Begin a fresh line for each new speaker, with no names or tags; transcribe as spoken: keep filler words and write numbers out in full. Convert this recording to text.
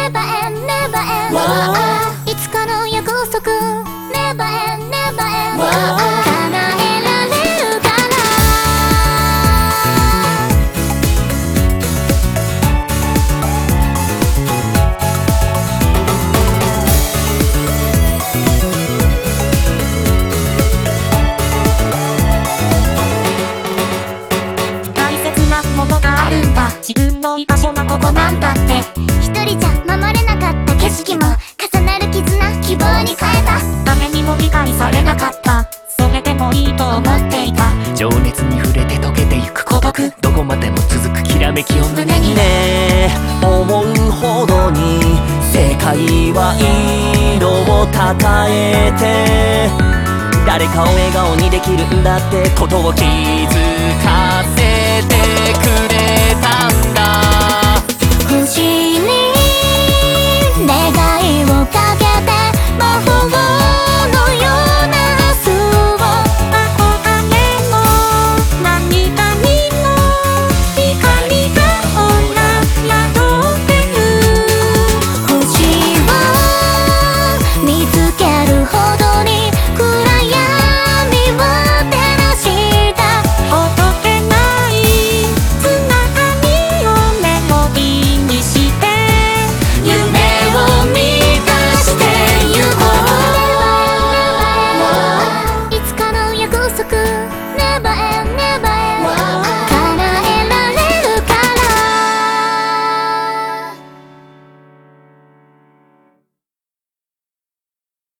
Never end, never end いつかの約束 Never end, never end 叶えられるかな大切なものがあるんだ自分の居場所がここなんだって一人じゃ守れなかった景色も重なる絆希望に変えた誰にも理解されなかったそれでもいいと思っていた
情熱に触れて溶けてゆく孤独どこまでも続くきらめきを胸にね思うほどに世界は色をたたえて誰かを笑顔にできるんだってことを気づかせてくれたんだ
星に願いをかけて魔法を